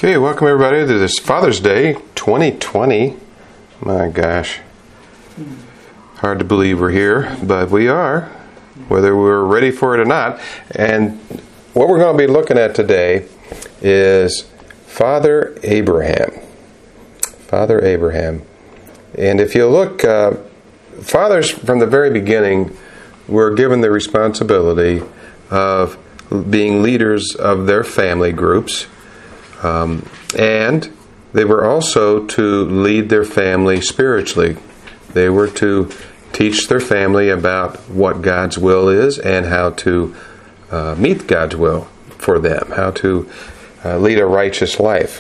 Okay, welcome everybody to this Father's Day 2020. My gosh. Hard to believe we're here, but we are, whether we're ready for it or not. And what we're going to be looking at today is Father Abraham. Father Abraham. And if you look, fathers from the very beginning were given the responsibility of being leaders of their family groups. And they were also to lead their family spiritually. They were to teach their family about what God's will is and how to meet God's will for them, how to lead a righteous life.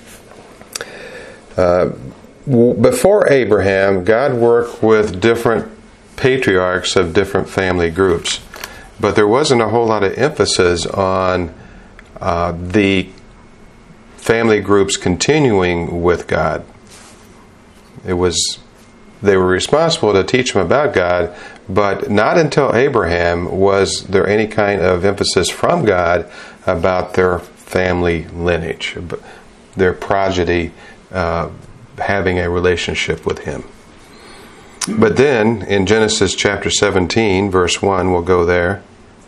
Before Abraham, God worked with different patriarchs of different family groups, but there wasn't a whole lot of emphasis on the family groups continuing with God. They were responsible to teach them about God, but not until Abraham was there any kind of emphasis from God about their family lineage, their progeny having a relationship with Him. But then, in Genesis chapter 17, verse 1, we'll go there,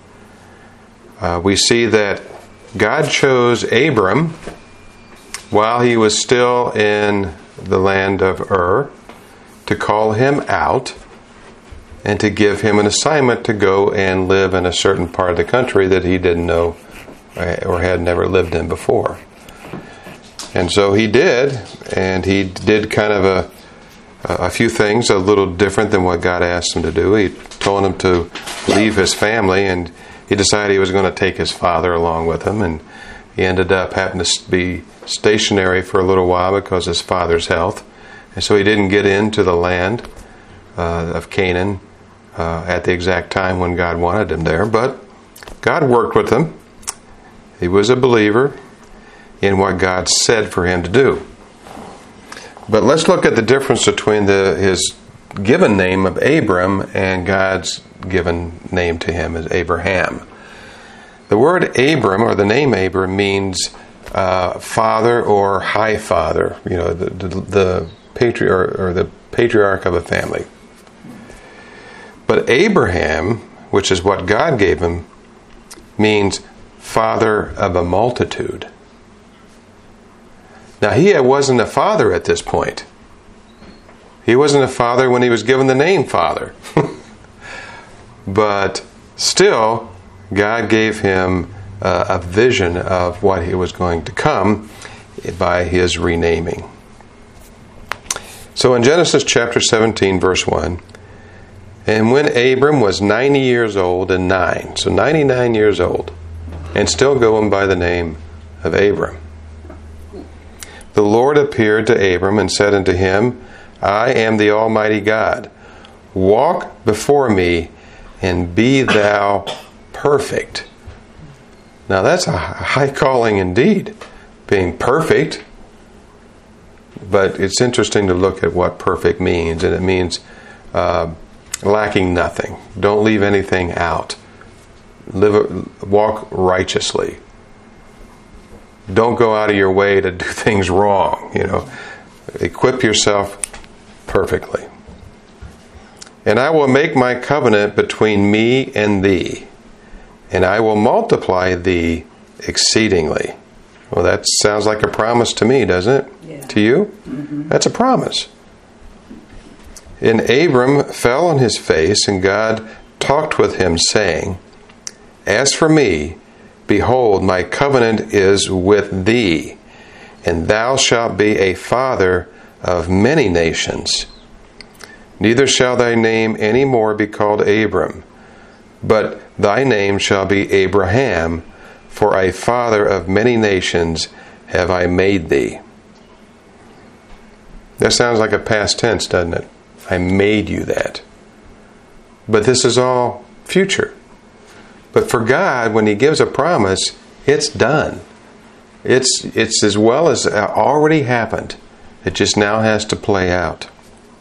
we see that God chose Abram while he was still in the land of Ur, to call him out and to give him an assignment to go and live in a certain part of the country that he didn't know or had never lived in before. And so he did, and he did kind of a few things a little different than what God asked him to do. He told him to leave his family, and he decided he was going to take his father along with him, and he ended up having to be stationary for a little while because of his father's health. And so he didn't get into the land of Canaan at the exact time when God wanted him there. But God worked with him. He was a believer in what God said for him to do. But let's look at the difference between his given name of Abram and God's given name to him as Abraham. The word Abram, or the name Abram, means father or high father, the patriarch or the patriarch of a family. But Abraham, which is what God gave him, means father of a multitude. Now he wasn't a father at this point. He wasn't a father when he was given the name father. But still, God gave him a vision of what he was going to come by his renaming. So in Genesis chapter 17, verse 1, and when Abram was 90 years old and 9, so 99 years old, and still going by the name of Abram, the Lord appeared to Abram and said unto him, I am the Almighty God. Walk before me and be thou perfect. Now that's a high calling indeed, being perfect. But it's interesting to look at what perfect means, and it means lacking nothing. Don't leave anything out. Walk righteously. Don't go out of your way to do things wrong. Equip yourself perfectly. And I will make my covenant between me and thee, and I will multiply thee exceedingly. Well, that sounds like a promise to me, doesn't it? Yeah. To you? Mm-hmm. That's a promise. And Abram fell on his face, and God talked with him, saying, As for me, behold, my covenant is with thee, and thou shalt be a father of many nations. Neither shall thy name any more be called Abram, but thy name shall be Abraham, for a father of many nations have I made thee. That sounds like a past tense, doesn't it? I made you that. But this is all future. But for God, when He gives a promise, it's done. It's as well as already happened. It just now has to play out.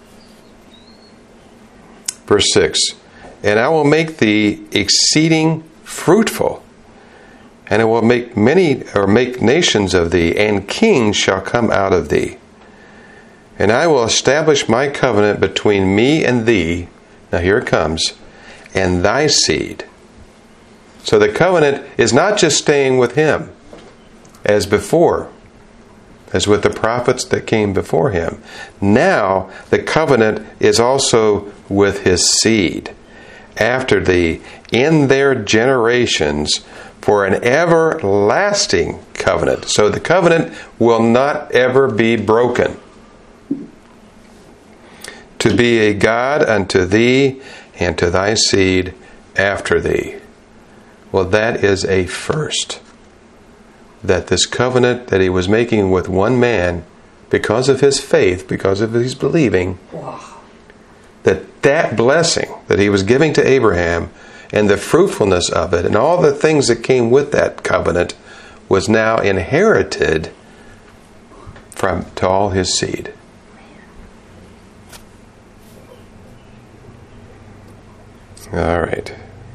Verse 6, And I will make thee exceeding fruitful, and I will make nations of thee, and kings shall come out of thee. And I will establish my covenant between me and thee," now here it comes, "and thy seed." So the covenant is not just staying with him as before, as with the prophets that came before him. Now the covenant is also with his seed after thee in their generations, for an everlasting covenant. So the covenant will not ever be broken. To be a God unto thee and to thy seed after thee. Well, that is a first. That this covenant that he was making with one man, because of his faith, because of his believing, that blessing that he was giving to Abraham and the fruitfulness of it and all the things that came with that covenant was now inherited to all his seed. All right.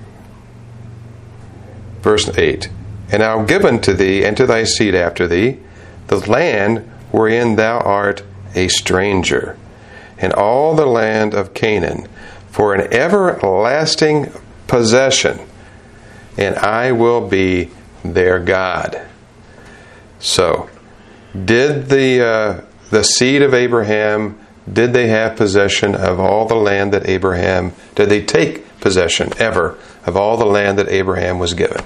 Verse 8. "And I will give unto thee and to thy seed after thee the land wherein thou art a stranger, and all the land of Canaan, for an everlasting possession, and I will be their God." So, did the seed of Abraham, did they have possession of all the land that Abraham, did they take possession ever of all the land that Abraham was given?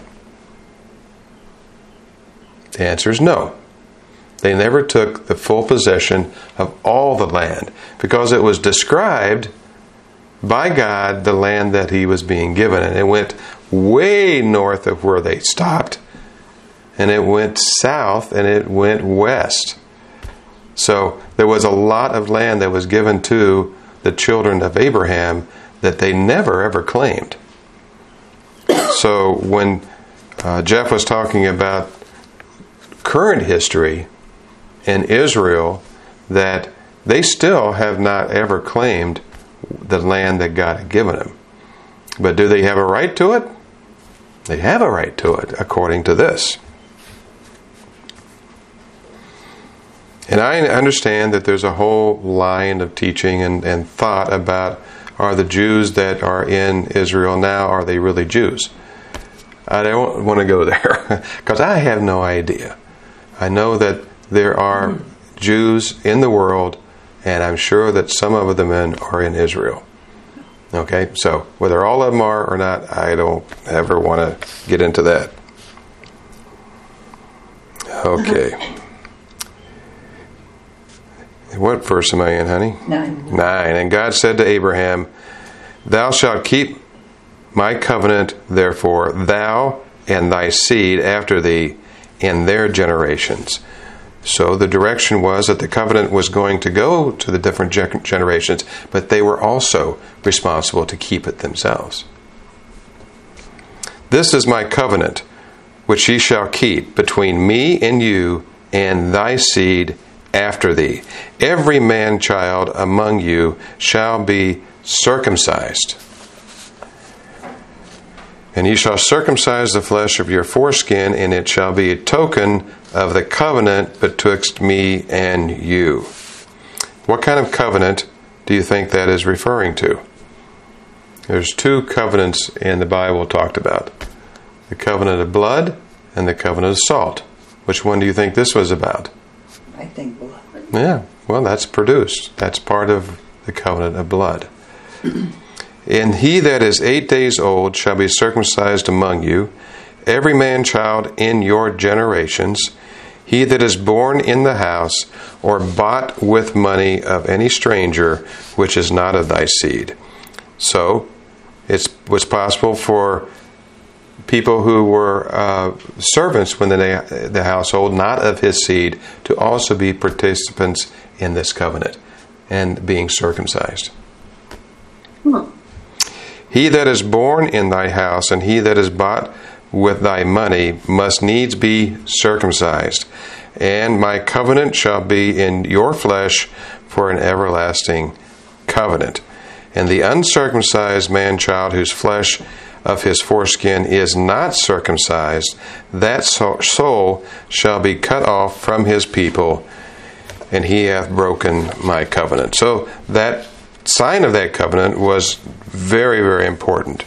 The answer is no. They never took the full possession of all the land, because it was described by God, the land that he was being given. And it went way north of where they stopped, and it went south, and it went west. So there was a lot of land that was given to the children of Abraham that they never ever claimed. So when Jeff was talking about current history in Israel, that they still have not ever claimed the land that God had given them. But do they have a right to it? They have a right to it, according to this. And I understand that there's a whole line of teaching and thought about, are the Jews that are in Israel now, are they really Jews? I don't want to go there, because I have no idea. I know that there are Jews in the world, and I'm sure that some of them are in Israel. Okay, so whether all of them are or not, I don't ever want to get into that. Okay. What verse am I in, honey? 9. 9. "And God said to Abraham, Thou shalt keep my covenant, therefore, thou and thy seed after thee in their generations." So the direction was that the covenant was going to go to the different generations, but they were also responsible to keep it themselves. "This is my covenant, which ye shall keep between me and you and thy seed after thee. Every man child among you shall be circumcised. And ye shall circumcise the flesh of your foreskin, and it shall be a token of the covenant betwixt me and you." What kind of covenant do you think that is referring to? There's 2 covenants in the Bible talked about. The covenant of blood and the covenant of salt. Which one do you think this was about? I think blood. Yeah, well, that's produced. That's part of the covenant of blood. "And he that is 8 days old shall be circumcised among you, every man child in your generations, he that is born in the house, or bought with money of any stranger, which is not of thy seed." So, it was possible for people who were servants within the household, not of his seed, to also be participants in this covenant and being circumcised. "He that is born in thy house, and he that is bought with thy money, must needs be circumcised. And my covenant shall be in your flesh for an everlasting covenant. And the uncircumcised man-child, whose flesh of his foreskin is not circumcised, that soul shall be cut off from his people, and he hath broken my covenant. So that sign of that covenant was very, very important.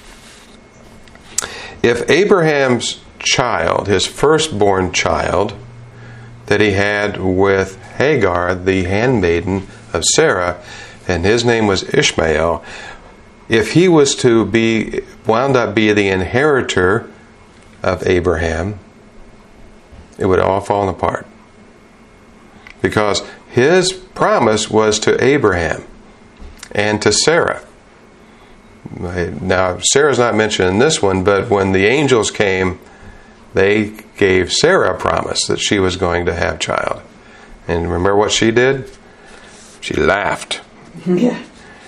If Abraham's child, his firstborn child, that he had with Hagar, the handmaiden of Sarah, and his name was Ishmael, if he was to be wound up be the inheritor of Abraham, it would all fall apart. Because his promise was to Abraham and to Sarah. Now, Sarah's not mentioned in this one, but when the angels came, they gave Sarah a promise that she was going to have a child. And remember what she did? She laughed. Yeah.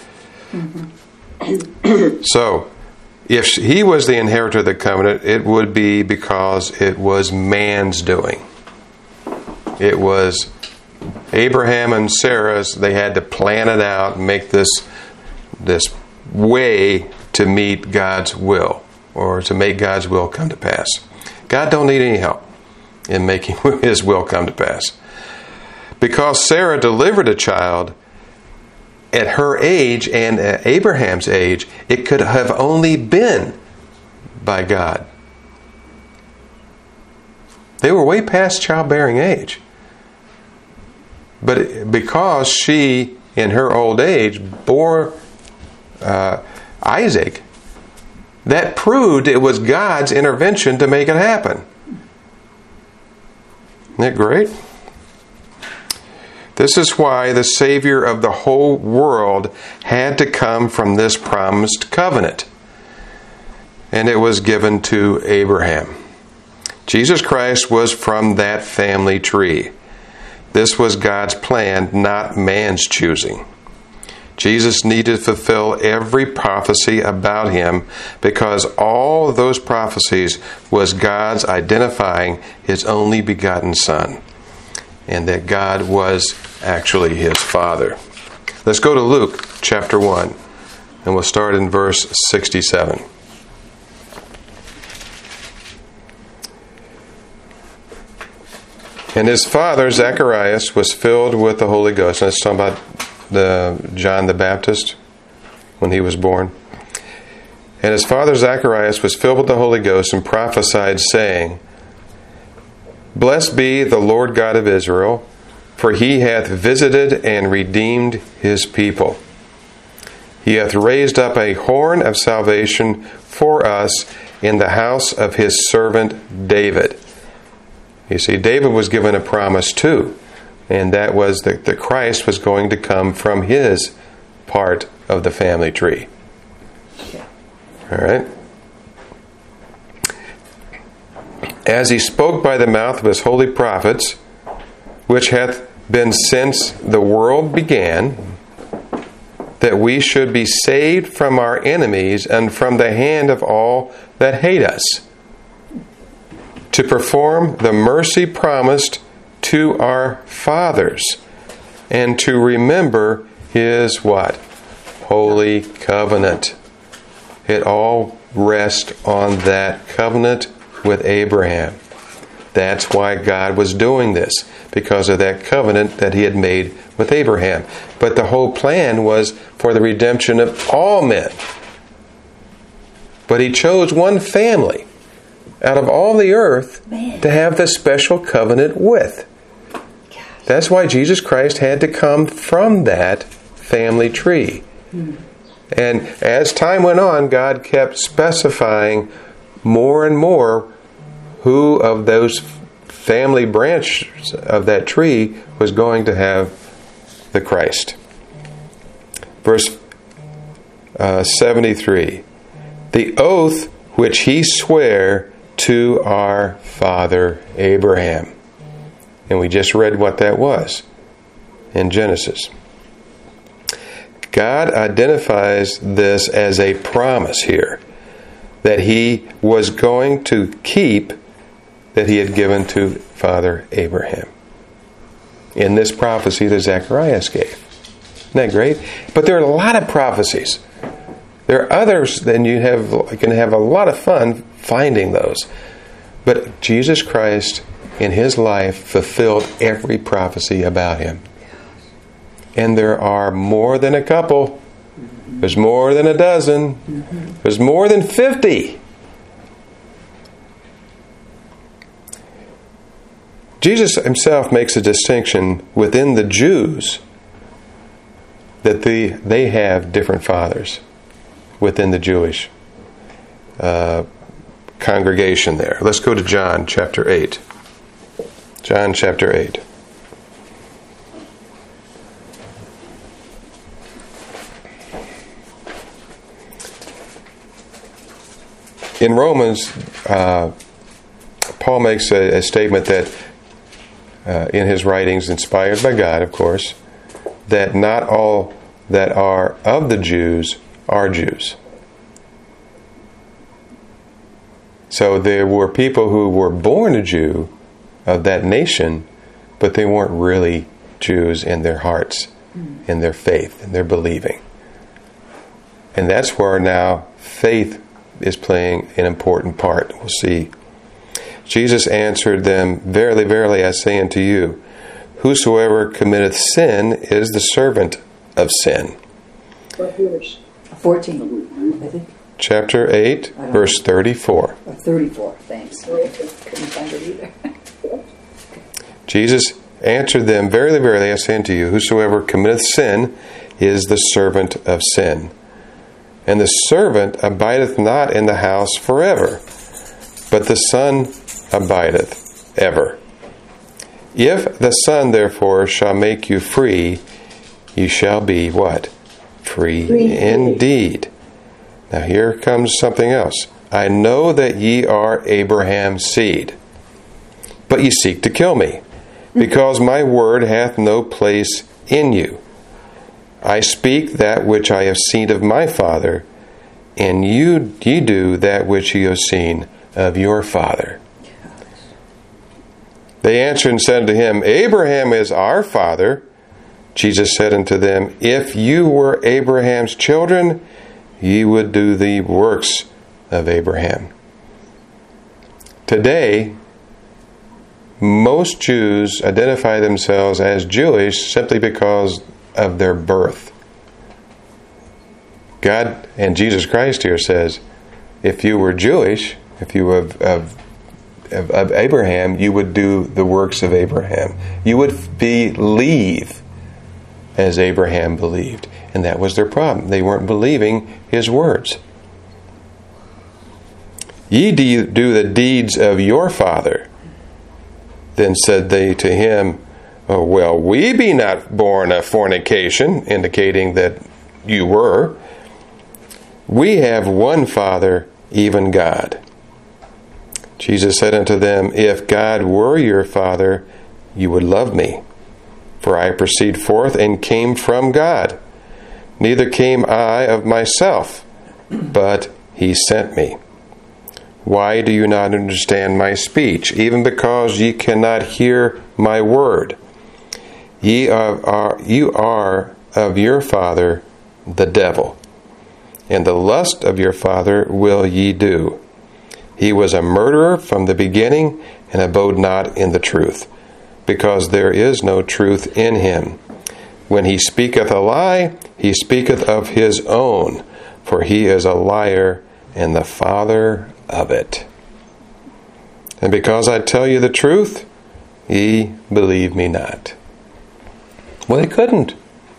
So, if he was the inheritor of the covenant, it would be because it was man's doing. It was Abraham and Sarah's. They had to plan it out and make this way to meet God's will, or to make God's will come to pass. God don't need any help in making his will come to pass. Because Sarah delivered a child at her age and at Abraham's age, it could have only been by God. They were way past childbearing age. But because she, in her old age, bore Isaac, that proved it was God's intervention to make it happen. Isn't that great? This is why the Savior of the whole world had to come from this promised covenant. And it was given to Abraham. Jesus Christ was from that family tree. This was God's plan, not man's choosing. Jesus needed to fulfill every prophecy about him because all of those prophecies was God's identifying his only begotten Son, and that God was actually his Father. Let's go to Luke chapter 1, and we'll start in verse 67. And his father, Zacharias, was filled with the Holy Ghost. And let's talk about John the Baptist when he was born. And his father, Zacharias, was filled with the Holy Ghost and prophesied, saying, Blessed be the Lord God of Israel, for he hath visited and redeemed his people. He hath raised up a horn of salvation for us in the house of his servant David. You see, David was given a promise too, and that was that the Christ was going to come from his part of the family tree. All right? As he spoke by the mouth of his holy prophets, which hath been since the world began, that we should be saved from our enemies and from the hand of all that hate us, to perform the mercy promised to our fathers, and to remember his what? Holy covenant. It all rests on that covenant with Abraham. That's why God was doing this, because of that covenant that he had made with Abraham. But the whole plan was for the redemption of all men. But he chose one family out of all the earth to have this special covenant with. That's why Jesus Christ had to come from that family tree. And as time went on, God kept specifying more and more who of those family branches of that tree was going to have the Christ. Verse 73. The oath which he sware to our father Abraham. And we just read what that was in Genesis. God identifies this as a promise here that he was going to keep, that he had given to Father Abraham in this prophecy that Zacharias gave. Isn't that great? But there are a lot of prophecies There are others, then you can have a lot of fun finding those. But Jesus Christ in His life fulfilled every prophecy about Him. And there are more than a couple. There's more than a dozen. There's more than 50. Jesus Himself makes a distinction within the Jews that they have different fathers within the Jewish congregation there. Let's go to John chapter 8. John chapter 8. In Romans, Paul makes a statement that in his writings, inspired by God, of course, that not all that are of the Jews are Jews. So there were people who were born a Jew of that nation, but they weren't really Jews in their hearts, in their faith, in their believing. And that's where now faith is playing an important part. We'll see. Jesus answered them, Verily, verily, I say unto you, whosoever committeth sin is the servant of sin. What verse? 14, I think. Chapter 8, verse 34. 34, thanks. Couldn't find it either. Jesus answered them, Verily, verily, I say unto you, whosoever committeth sin is the servant of sin. And the servant abideth not in the house forever, but the Son abideth ever. If the Son therefore shall make you free, you shall be what? Free indeed. Now here comes something else. I know that ye are Abraham's seed, but ye seek to kill me, because my word hath no place in you. I speak that which I have seen of my Father, and ye do that which ye have seen of your father. They answered and said unto him, Abraham is our father. Jesus said unto them, If you were Abraham's children, ye would do the works of Abraham. Today, most Jews identify themselves as Jewish simply because of their birth. God and Jesus Christ here says, if you were Jewish, if you were of Abraham, you would do the works of Abraham. You would believe as Abraham believed. And that was their problem. They weren't believing his words. Ye do the deeds of your father. Then said they to him, Oh, well, we be not born of fornication, indicating that you were. We have one Father, even God. Jesus said unto them, If God were your Father, you would love me. For I proceed forth and came from God. Neither came I of myself, but he sent me. Why do you not understand my speech, even because ye cannot hear my word? You are of your father, the devil, and the lust of your father will ye do. He was a murderer from the beginning, and abode not in the truth, because there is no truth in him. When he speaketh a lie, he speaketh of his own, for he is a liar and the father of it. And because I tell you the truth, ye believe me not. Well, they couldn't.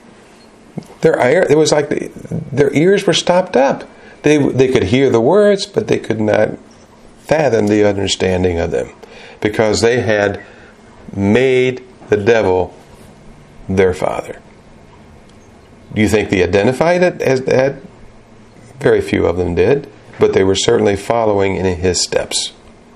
It was like their ears were stopped up. They could hear the words, but they could not fathom the understanding of them, because they had made the devil their father. Do you think they identified it as that? Very few of them did, but they were certainly following in his steps.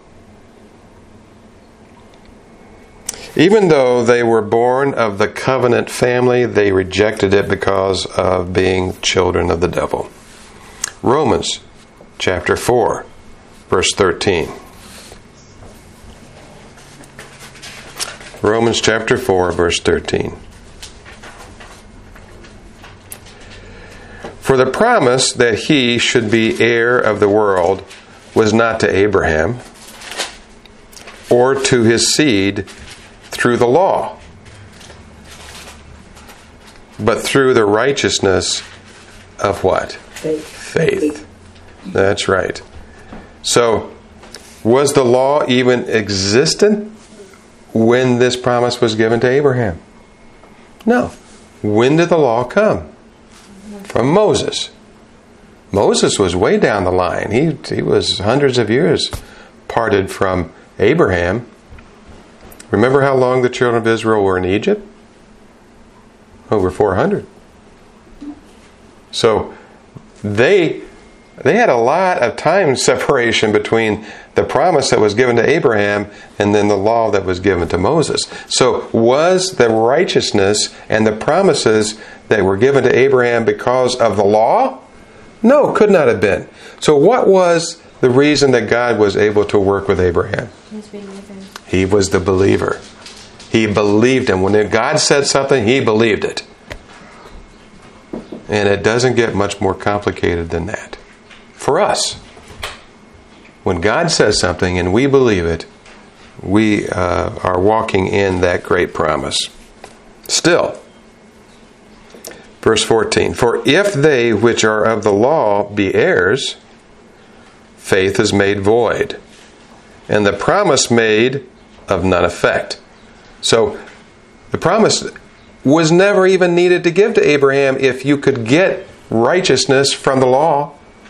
Even though they were born of the covenant family, they rejected it because of being children of the devil. Romans chapter 4, verse 13. Romans chapter 4, verse 13. For For the promise that he should be heir of the world was not to Abraham or to his seed through the law, but through the righteousness of what? Faith. That's right. So, was the law even existent when this promise was given to Abraham? No. When did the law come? From Moses. Moses was way down the line. He was hundreds of years parted from Abraham. Remember how long the children of Israel were in Egypt? Over 400. So they had a lot of time separation between the promise that was given to Abraham and then the law that was given to Moses. So was the righteousness and the promises that were given to Abraham because of the law? No, could not have been. So what was the reason that God was able to work with Abraham? He was the believer. He believed him. When God said something, he believed it. And it doesn't get much more complicated than that. For us, when God says something and we believe it, we are walking in that great promise. Still, verse 14, for if they which are of the law be heirs, faith is made void, and the promise made of none effect. So, the promise was never even needed to give to Abraham if you could get righteousness from the law.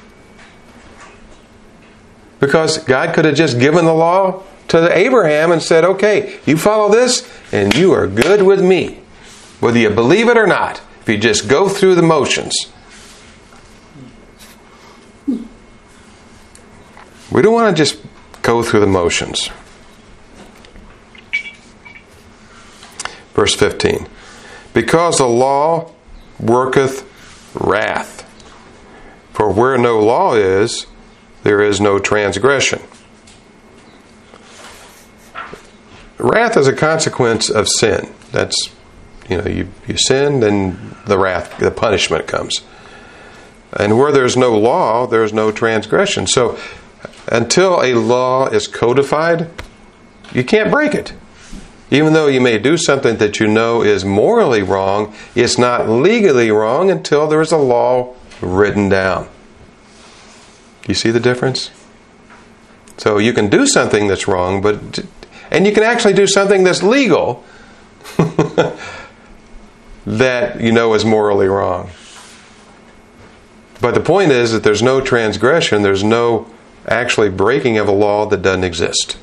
Because God could have just given the law to Abraham and said, okay, you follow this and you are good with me. Whether you believe it or not, if you just go through the motions. We don't want to just go through the motions. Verse 15. Because the law worketh wrath. For where no law is, there is no transgression. Wrath is a consequence of sin. That's, you sin, then the punishment comes. And where there's no law, there's no transgression. So, until a law is codified, you can't break it. Even though you may do something that you know is morally wrong, it's not legally wrong until there is a law written down. You see the difference? So you can do something that's wrong, and you can actually do something that's legal that you know is morally wrong. But the point is that there's no transgression, there's no actually breaking of a law that doesn't exist.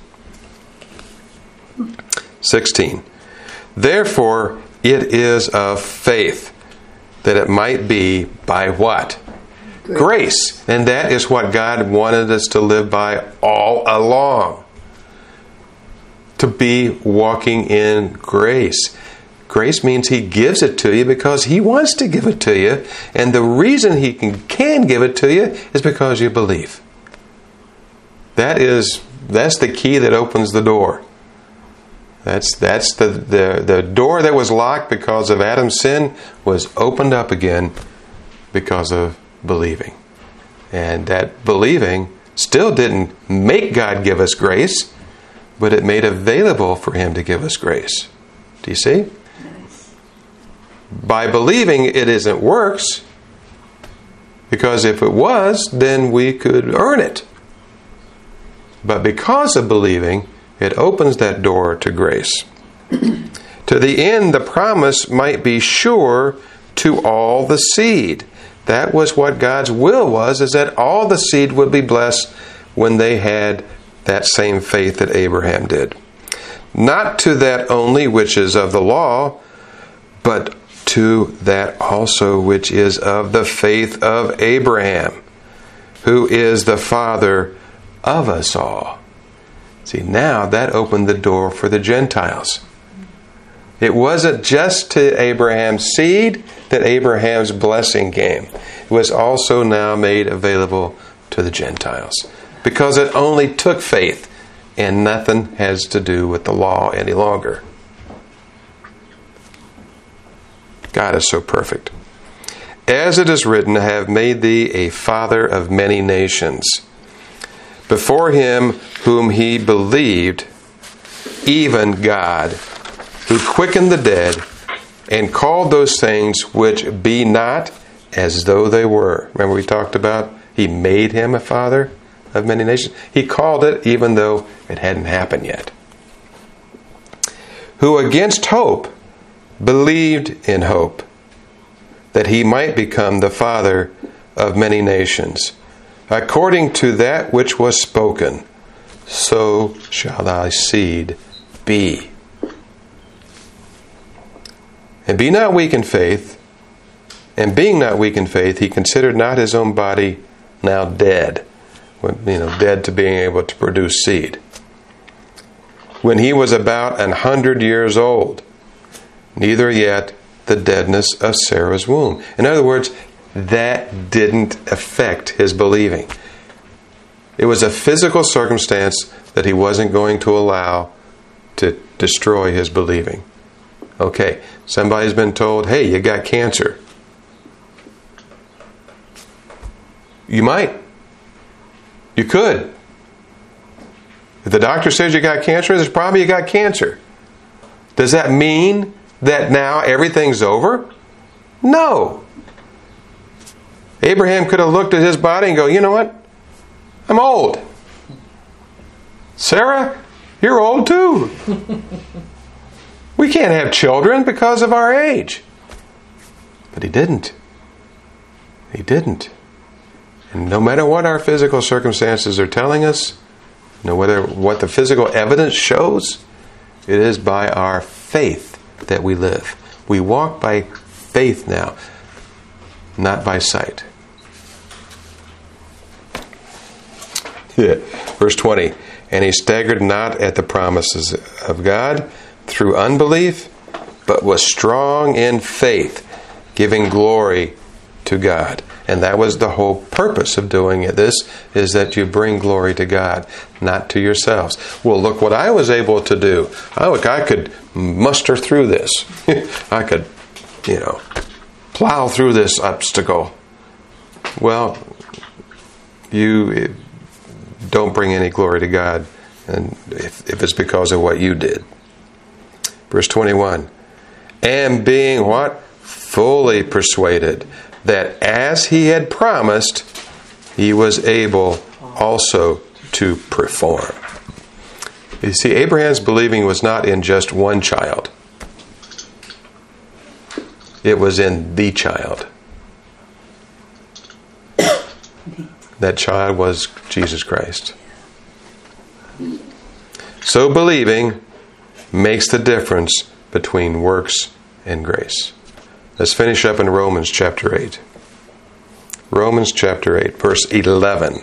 16. Therefore it is of faith, that it might be by what? Grace. And that is what God wanted us to live by all along. To be walking in grace. Grace means He gives it to you because He wants to give it to you. And the reason He can give it to you is because you believe. That's the key that opens the door. That's the door that was locked because of Adam's sin was opened up again because of believing. And that believing still didn't make God give us grace, but it made available for Him to give us grace. Do you see? Nice. By believing, it isn't works, because if it was, then we could earn it. But because of believing, it opens that door to grace. To the end, the promise might be sure to all the seed. That was what God's will was, is that all the seed would be blessed when they had that same faith that Abraham did. Not to that only which is of the law, but to that also which is of the faith of Abraham, who is the father of us all. See, now that opened the door for the Gentiles. It wasn't just to Abraham's seed that Abraham's blessing came. It was also now made available to the Gentiles. Because it only took faith, and nothing has to do with the law any longer. God is so perfect. As it is written, I have made thee a father of many nations. Before him whom he believed, even God, who quickened the dead, and called those things which be not as though they were. Remember we talked about he made him a father of many nations? He called it even though it hadn't happened yet. Who against hope believed in hope, that he might become the father of many nations, according to that which was spoken, so shall thy seed be. And be not weak in faith, and being not weak in faith, he considered not his own body now dead, dead to being able to produce seed, when he was about 100 years old, neither yet the deadness of Sarah's womb. In other words, that didn't affect his believing. It was a physical circumstance that he wasn't going to allow to destroy his believing. Okay, somebody's been told, hey, you got cancer. You might. You could. If the doctor says you got cancer, there's probably you got cancer. Does that mean that now everything's over? No. Abraham could have looked at his body and go, you know what? I'm old. Sarah, you're old too. We can't have children because of our age. But he didn't. He didn't. And no matter what our physical circumstances are telling us, no matter what the physical evidence shows, it is by our faith that we live. We walk by faith now, not by sight. Yeah. Verse 20, and he staggered not at the promises of God through unbelief, but was strong in faith, giving glory to God. And that was the whole purpose of doing it. This is that you bring glory to God, not to yourselves. Well, look what I was able to do. Oh, look, I could muster through this. I could, plow through this obstacle. Well, you don't bring any glory to God, and if it's because of what you did. Verse 21, and being what? Fully persuaded that as he had promised, he was able also to perform. You see, Abraham's believing was not in just one child. It was in the child. That child was Jesus Christ. So believing makes the difference between works and grace. Let's finish up in Romans chapter 8. Romans chapter 8, verse 11.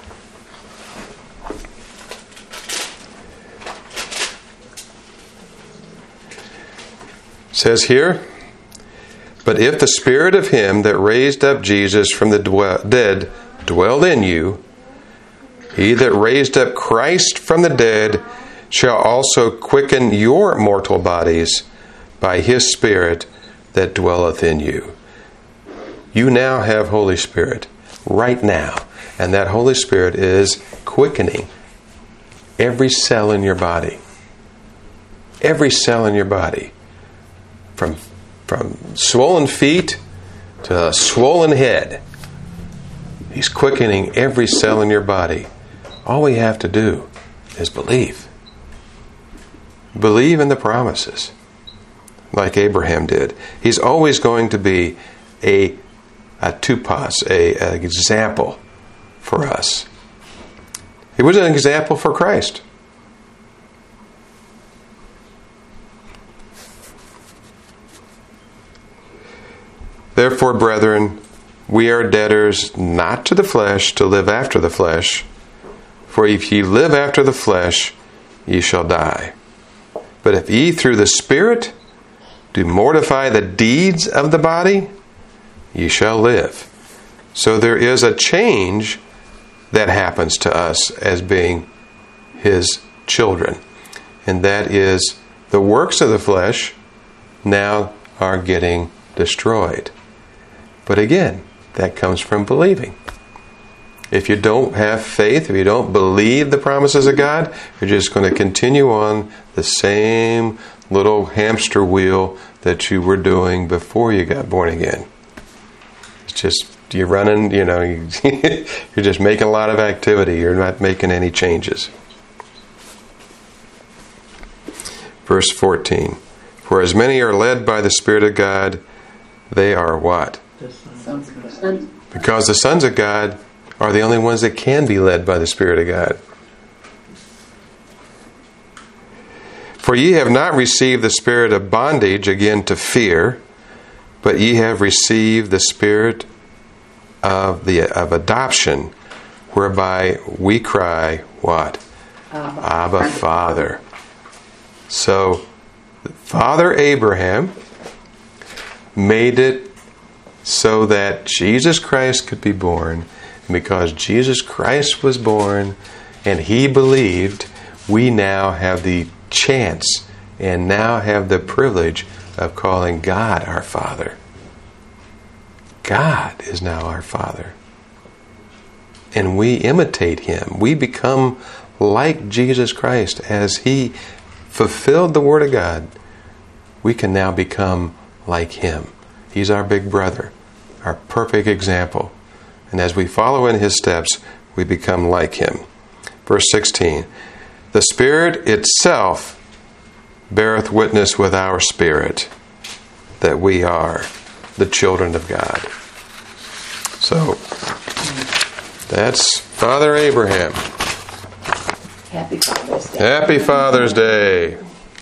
It says here, but if the Spirit of him that raised up Jesus from the dead dwell in you, he that raised up Christ from the dead shall also quicken your mortal bodies by his Spirit that dwelleth in you. You now have Holy Spirit right now, and that Holy Spirit is quickening every cell in your body. Every cell in your body. From swollen feet to a swollen head. He's quickening every cell in your body. All we have to do is believe. Believe in the promises. Like Abraham did. He's always going to be a tupos, an example for us. He was an example for Christ. Therefore, brethren, we are debtors not to the flesh to live after the flesh. For if ye live after the flesh, ye shall die. But if ye through the Spirit do mortify the deeds of the body, ye shall live. So there is a change that happens to us as being his children. And that is the works of the flesh now are getting destroyed. But again, that comes from believing. If you don't have faith, if you don't believe the promises of God, you're just going to continue on the same little hamster wheel that you were doing before you got born again. It's just, you're running, you're just making a lot of activity. You're not making any changes. Verse 14. For as many are led by the Spirit of God, they are what? Because the sons of God are the only ones that can be led by the Spirit of God. For ye have not received the spirit of bondage again to fear, but ye have received the spirit of adoption, whereby we cry, what? Abba, Father. So, Father Abraham made it so that Jesus Christ could be born. And because Jesus Christ was born and he believed, we now have the chance and now have the privilege of calling God our Father. God is now our Father. And we imitate him. We become like Jesus Christ. As he fulfilled the Word of God, we can now become like him. He's our big brother, our perfect example. And as we follow in his steps, we become like him. Verse 16. The Spirit itself beareth witness with our spirit that we are the children of God. So, that's Father Abraham. Happy Father's Day. Happy Father's Day.